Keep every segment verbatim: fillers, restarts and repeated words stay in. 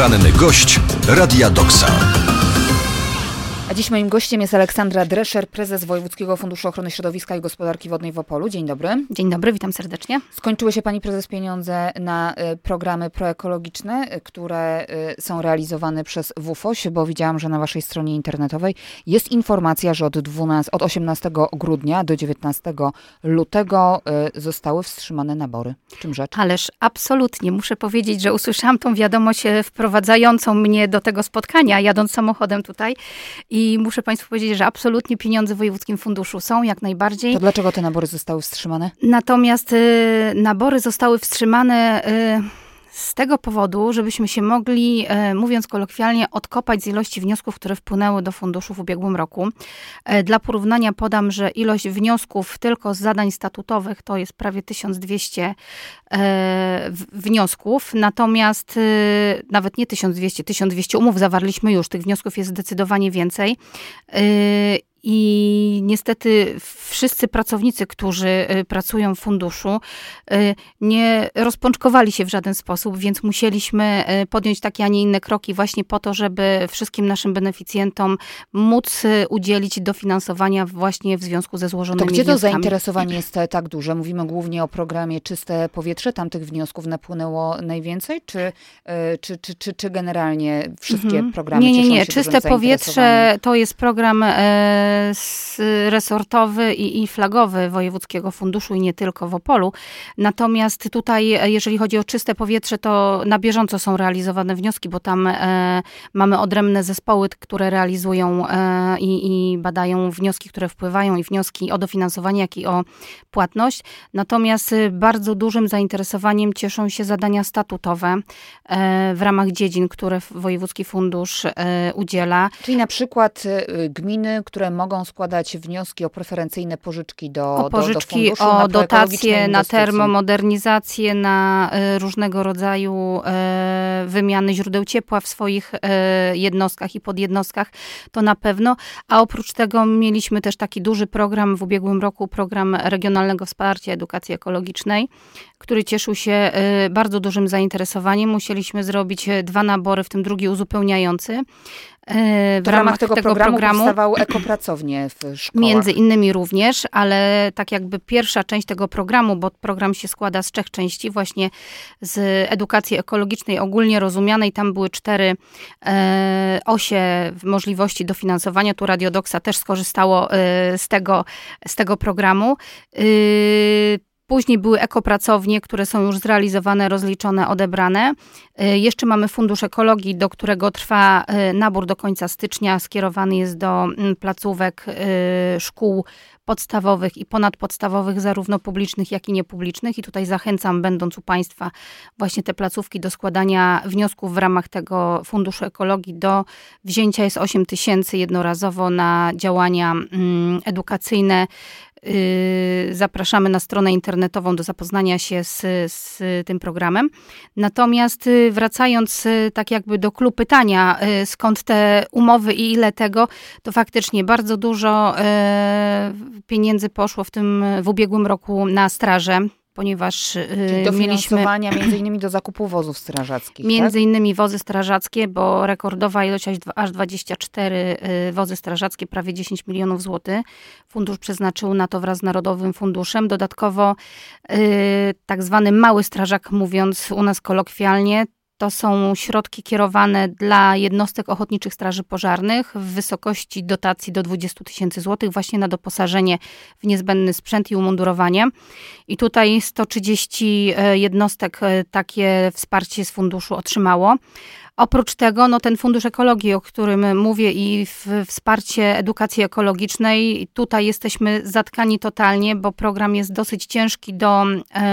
Poranny gość Radia Doksa. A dziś moim gościem jest Aleksandra Drescher, prezes Wojewódzkiego Funduszu Ochrony Środowiska i Gospodarki Wodnej w Opolu. Dzień dobry. Dzień dobry, witam serdecznie. Skończyły się pani prezes pieniądze na y, programy proekologiczne, y, które y, są realizowane przez W U F O ś, bo widziałam, że na waszej stronie internetowej jest informacja, że od, dwunastego, od osiemnastego grudnia do dziewiętnastego lutego y, zostały wstrzymane nabory. Czym rzecz? Ależ absolutnie. Muszę powiedzieć, że usłyszałam tą wiadomość wprowadzającą mnie do tego spotkania, jadąc samochodem tutaj. I I muszę państwu powiedzieć, że absolutnie pieniądze w Wojewódzkim Funduszu są, jak najbardziej. To dlaczego te nabory zostały wstrzymane? Natomiast y, nabory zostały wstrzymane y, z tego powodu, żebyśmy się mogli, y, mówiąc kolokwialnie, odkopać z ilości wniosków, które wpłynęły do funduszu w ubiegłym roku. Y, dla porównania podam, że ilość wniosków tylko z zadań statutowych to jest prawie tysiąc dwieście y, wniosków, natomiast y, nawet nie tysiąc dwieście, tysiąc dwieście umów zawarliśmy już, tych wniosków jest zdecydowanie więcej. Y, I niestety wszyscy pracownicy, którzy pracują w funduszu, nie rozpączkowali się w żaden sposób, więc musieliśmy podjąć takie, a nie inne kroki właśnie po to, żeby wszystkim naszym beneficjentom móc udzielić dofinansowania właśnie w związku ze złożonymi To gdzie wnioskami. to zainteresowanie jest tak duże? Mówimy głównie o programie Czyste Powietrze. Tam tych wniosków napłynęło najwięcej? Czy, czy, czy, czy, czy generalnie wszystkie Mhm. programy Nie, nie, nie. cieszą się Czyste Powietrze to jest program e, resortowy i, i flagowy Wojewódzkiego Funduszu i nie tylko w Opolu. Natomiast tutaj, jeżeli chodzi o czyste powietrze, to na bieżąco są realizowane wnioski, bo tam e, mamy odrębne zespoły, które realizują e, i, i badają wnioski, które wpływają i wnioski o dofinansowanie, jak i o płatność. Natomiast bardzo dużym zainteresowaniem cieszą się zadania statutowe e, w ramach dziedzin, które Wojewódzki Fundusz e, udziela. Czyli na przykład y, gminy, które mogą składać wnioski o preferencyjne pożyczki do, o pożyczki, do, do funduszu, o na dotacje, na inwestycje. termomodernizację, na y, różnego rodzaju y, wymiany źródeł ciepła w swoich y, jednostkach i podjednostkach, to na pewno. A oprócz tego mieliśmy też taki duży program w ubiegłym roku, program Regionalnego Wsparcia Edukacji Ekologicznej, który cieszył się y, bardzo dużym zainteresowaniem. Musieliśmy zrobić dwa nabory, w tym drugi uzupełniający. W, w ramach, ramach tego, tego programu, programu powstawały ekopracownie w szkołach. Między innymi również, ale tak jakby pierwsza część tego programu, bo program się składa z trzech części, właśnie z edukacji ekologicznej ogólnie rozumianej. Tam były cztery e, osie możliwości dofinansowania. Tu Radio Doksa też skorzystało e, z, tego, z tego programu. E, Później były ekopracownie, które są już zrealizowane, rozliczone, odebrane. Jeszcze mamy Fundusz Ekologii, do którego trwa nabór do końca stycznia. Skierowany jest do placówek szkół podstawowych i ponadpodstawowych, zarówno publicznych, jak i niepublicznych. I tutaj zachęcam, będąc u państwa, właśnie te placówki do składania wniosków w ramach tego Funduszu Ekologii. Do wzięcia jest osiem tysięcy jednorazowo na działania edukacyjne. Zapraszamy na stronę internetową do zapoznania się z, z tym programem. Natomiast wracając tak jakby do clou pytania, skąd te umowy i ile tego, to faktycznie bardzo dużo pieniędzy poszło w tym, w ubiegłym roku na straże, ponieważ Czyli dofinansowania mieliśmy między innymi do zakupu wozów strażackich. Między tak? innymi wozy strażackie, bo rekordowa ilość, aż dwadzieścia cztery wozy strażackie, prawie dziesięć milionów złotych. Fundusz przeznaczył na to wraz z Narodowym Funduszem. Dodatkowo yy, tak zwany mały strażak, mówiąc u nas kolokwialnie, to są środki kierowane dla jednostek ochotniczych straży pożarnych w wysokości dotacji do dwadzieścia tysięcy złotych właśnie na doposażenie w niezbędny sprzęt i umundurowanie. I tutaj sto trzydzieści jednostek takie wsparcie z funduszu otrzymało. Oprócz tego, no ten Fundusz Ekologii, o którym mówię, i w wsparcie edukacji ekologicznej, tutaj jesteśmy zatkani totalnie, bo program jest dosyć ciężki do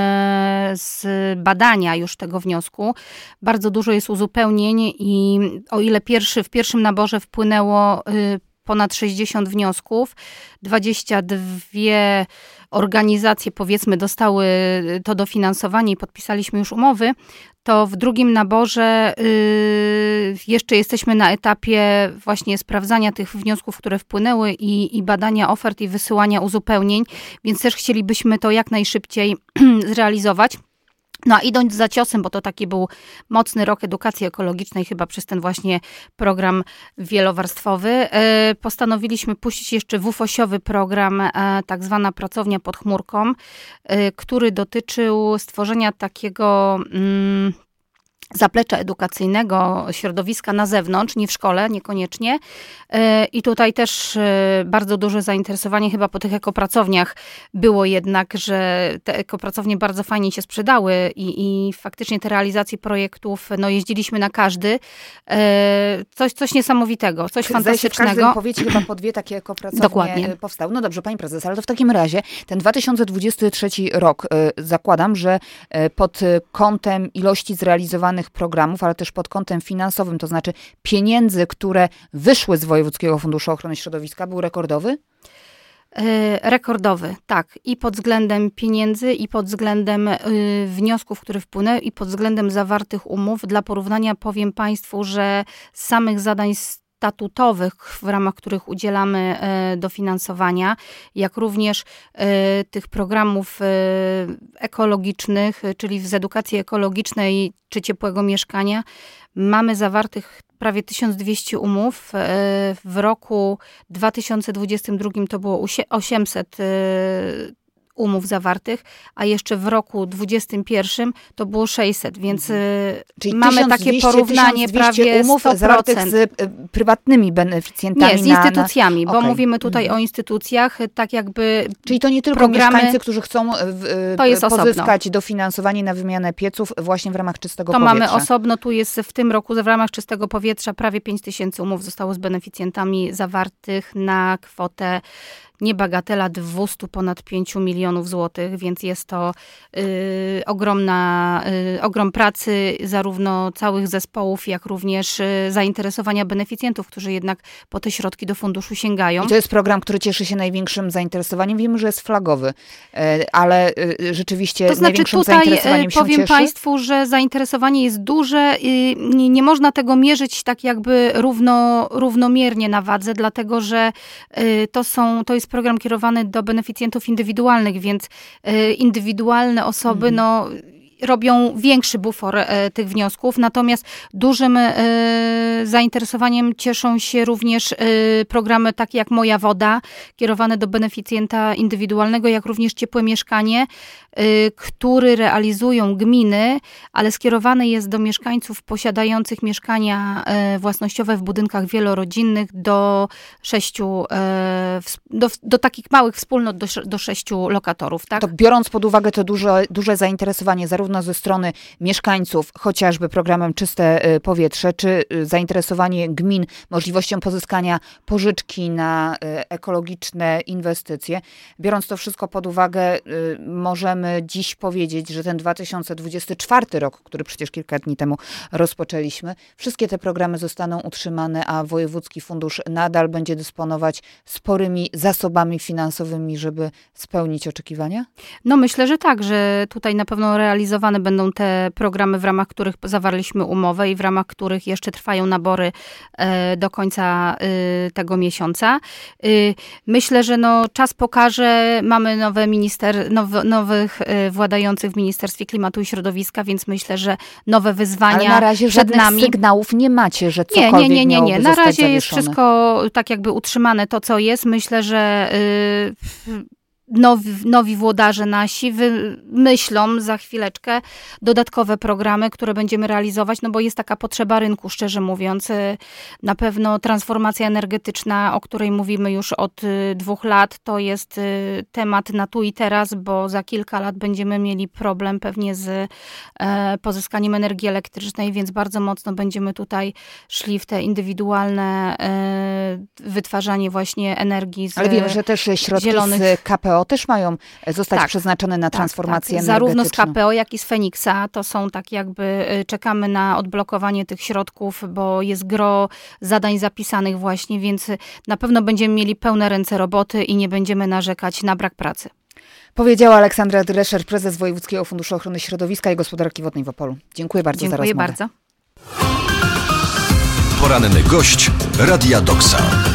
e, zbadania już tego wniosku. Bardzo dużo jest uzupełnień i o ile pierwszy, w pierwszym naborze wpłynęło y, ponad sześćdziesiąt wniosków, dwadzieścia dwie organizacje, powiedzmy, dostały to dofinansowanie i podpisaliśmy już umowy, to w drugim naborze y, jeszcze jesteśmy na etapie właśnie sprawdzania tych wniosków, które wpłynęły i, i badania ofert i wysyłania uzupełnień, więc też chcielibyśmy to jak najszybciej zrealizować. No a idąc za ciosem, bo to taki był mocny rok edukacji ekologicznej, chyba przez ten właśnie program wielowarstwowy, postanowiliśmy puścić jeszcze wufosiowy program, tak zwana Pracownia pod chmurką, który dotyczył stworzenia takiego mm, zaplecza edukacyjnego, środowiska na zewnątrz, nie w szkole, niekoniecznie. I tutaj też bardzo duże zainteresowanie chyba po tych ekopracowniach było jednak, że te ekopracownie bardzo fajnie się sprzedały i, i faktycznie te realizacje projektów, no jeździliśmy na każdy. Coś, coś niesamowitego, coś fantastycznego. W każdym powiecie chyba po dwie takie ekopracownie Dokładnie. powstały. No dobrze, pani prezes, ale to w takim razie ten dwa tysiące dwudziesty trzeci rok, zakładam, że pod kątem ilości zrealizowanych programów, ale też pod kątem finansowym, to znaczy pieniędzy, które wyszły z Wojewódzkiego Funduszu Ochrony Środowiska, był rekordowy? Rekordowy, tak. I pod względem pieniędzy, i pod względem y, wniosków, które wpłynęły, i pod względem zawartych umów. Dla porównania powiem Państwu, że z samych zadań statutowych, w ramach których udzielamy e, dofinansowania, jak również e, tych programów e, ekologicznych, czyli z edukacji ekologicznej czy ciepłego mieszkania, mamy zawartych prawie tysiąc dwieście umów. E, w roku dwa tysiące dwudziestym drugim to było osiemset e, umów zawartych, a jeszcze w roku dwudziestym pierwszym to było sześćset, więc Czyli mamy takie porównanie prawie umów sto procent. zawartych z y, prywatnymi beneficjentami. Nie, z instytucjami, na, bo okay. mówimy tutaj mhm. o instytucjach, tak jakby Czyli to nie tylko programy, mieszkańcy, którzy chcą w, to jest pozyskać osobno. dofinansowanie na wymianę pieców właśnie w ramach czystego to powietrza. To mamy osobno, tu jest w tym roku w ramach czystego powietrza prawie pięć tysięcy umów zostało z beneficjentami zawartych na kwotę niebagatela dwieście ponad pięć milionów złotych, więc jest to y, ogromna, y, ogrom pracy zarówno całych zespołów, jak również y, zainteresowania beneficjentów, którzy jednak po te środki do funduszu sięgają. I to jest program, który cieszy się największym zainteresowaniem. Wiemy, że jest flagowy, ale y, rzeczywiście to znaczy, największym tutaj zainteresowaniem się powiem cieszy. Państwu, że zainteresowanie jest duże i nie, nie można tego mierzyć tak jakby równo, równomiernie na wadze, dlatego że y, to są, to jest program kierowany do beneficjentów indywidualnych, więc y, indywidualne osoby, mhm. no robią większy bufor e, tych wniosków, natomiast dużym e, zainteresowaniem cieszą się również e, programy takie jak Moja Woda, kierowane do beneficjenta indywidualnego, jak również Ciepłe Mieszkanie, e, który realizują gminy, ale skierowany jest do mieszkańców posiadających mieszkania e, własnościowe w budynkach wielorodzinnych do sześciu, e, do, do takich małych wspólnot do, do sześciu lokatorów. Tak? To biorąc pod uwagę to duże, duże zainteresowanie zarówno ze strony mieszkańców, chociażby programem Czyste Powietrze, czy zainteresowanie gmin możliwością pozyskania pożyczki na ekologiczne inwestycje. Biorąc to wszystko pod uwagę, możemy dziś powiedzieć, że ten dwa tysiące dwudziesty czwarty rok, który przecież kilka dni temu rozpoczęliśmy, wszystkie te programy zostaną utrzymane, a Wojewódzki Fundusz nadal będzie dysponować sporymi zasobami finansowymi, żeby spełnić oczekiwania? No myślę, że tak, że tutaj na pewno realizowane będą te programy, w ramach których zawarliśmy umowę i w ramach których jeszcze trwają nabory do końca tego miesiąca. Myślę, że no, czas pokaże, mamy nowe minister, now, nowych władających w Ministerstwie Klimatu i Środowiska, więc myślę, że nowe wyzwania Ale na razie przed nami. Sygnałów nie macie, że cokolwiek nie, nie, nie, nie, nie. Na razie zawieszone. jest wszystko tak jakby utrzymane to, co jest. Myślę, że yy, Nowi, nowi włodarze nasi wymyślą za chwileczkę dodatkowe programy, które będziemy realizować, no bo jest taka potrzeba rynku, szczerze mówiąc. Na pewno transformacja energetyczna, o której mówimy już od dwóch lat, to jest temat na tu i teraz, bo za kilka lat będziemy mieli problem pewnie z pozyskaniem energii elektrycznej, więc bardzo mocno będziemy tutaj szli w te indywidualne wytwarzanie właśnie energii z Ale wiem, że też środki zielonych... z K P O też mają zostać tak, przeznaczone na transformację tak, tak. energetyczną. Zarówno z K energetyczną. P O, jak i z Feniksa. To są tak jakby, czekamy na odblokowanie tych środków, bo jest gro zadań zapisanych właśnie, więc na pewno będziemy mieli pełne ręce roboty i nie będziemy narzekać na brak pracy. Powiedziała Aleksandra Drescher, prezes Wojewódzkiego Funduszu Ochrony Środowiska i Gospodarki Wodnej w Opolu. Dziękuję bardzo Dziękuję za rozmowę. bardzo. Poranny gość Radia Doksa.